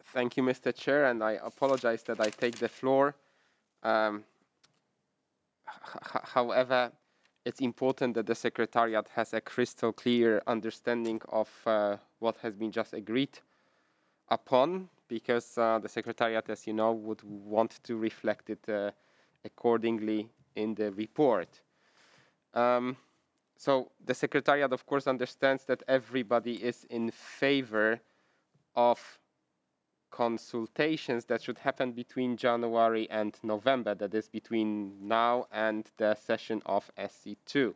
Thank you, Mr. Chair, and I apologize that I take the floor. Um, However, it's important that the Secretariat has a crystal clear understanding of what has been just agreed upon, because the Secretariat, as you know, would want to reflect it accordingly in the report. So the Secretariat, of course, understands that everybody is in favor of consultations that should happen between January and November, that is between now and the session of SC2.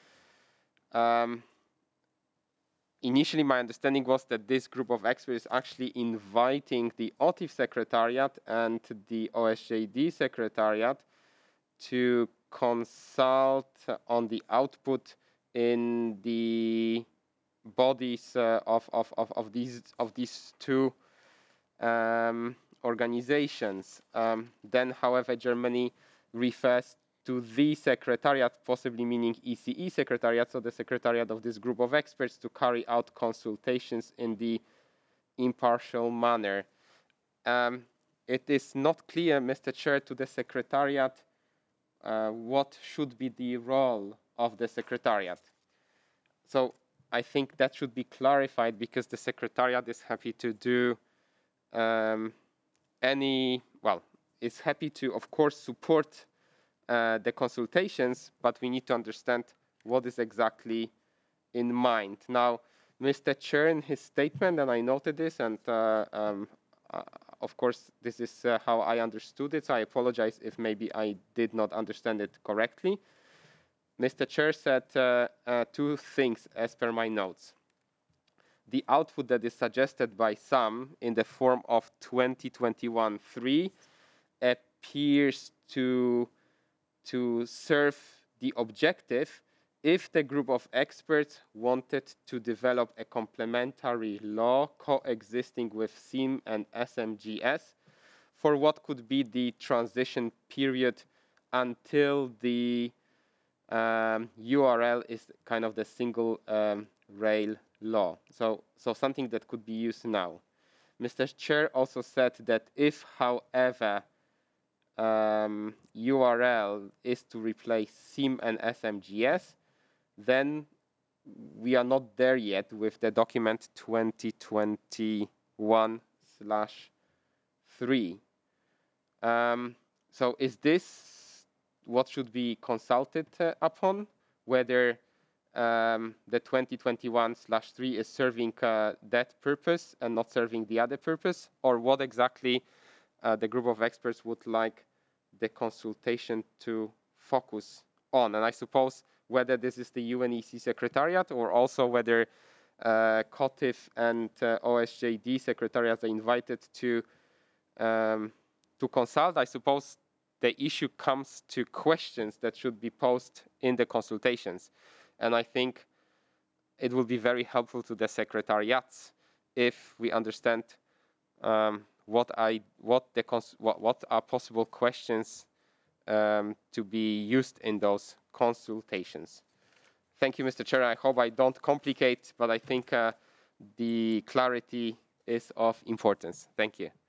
Initially, my understanding was that this group of experts is actually inviting the OTIF Secretariat and the OSJD Secretariat to consult on the output in the bodies of these two organizations. Then, however, Germany refers to the Secretariat, possibly meaning ECE Secretariat, so the Secretariat of this group of experts, to carry out consultations in the impartial manner. It is not clear, Mr. Chair, to the Secretariat what should be the role of the Secretariat. So I think that should be clarified, because the Secretariat is happy to do is happy to, of course, support the consultations, but we need to understand what is exactly in mind. Now, Mr. Chair, in his statement, and I noted this, and of course, this is how I understood it, so I apologize if maybe I did not understand it correctly. Mr. Chair said two things as per my notes. The output that is suggested by some in the form of 2021-3 appears to serve the objective if the group of experts wanted to develop a complementary law coexisting with SIM and SMGS for what could be the transition period until the URL is kind of the single rail law. So something that could be used now. Mr. Chair also said that if, however, URL is to replace SIM and SMGS, then we are not there yet with the document 2021/3. So is this what should be consulted upon? Whether the 2021/3 is serving that purpose and not serving the other purpose, or what exactly the group of experts would like the consultation to focus on. And I suppose whether this is the UNEC Secretariat, or also whether COTIF and OSJD Secretariats are invited to consult, I suppose the issue comes to questions that should be posed in the consultations. And I think it will be very helpful to the secretariats if we understand what are possible questions to be used in those consultations. Thank you, Mr. Chair. I hope I don't complicate, but I think the clarity is of importance. Thank you.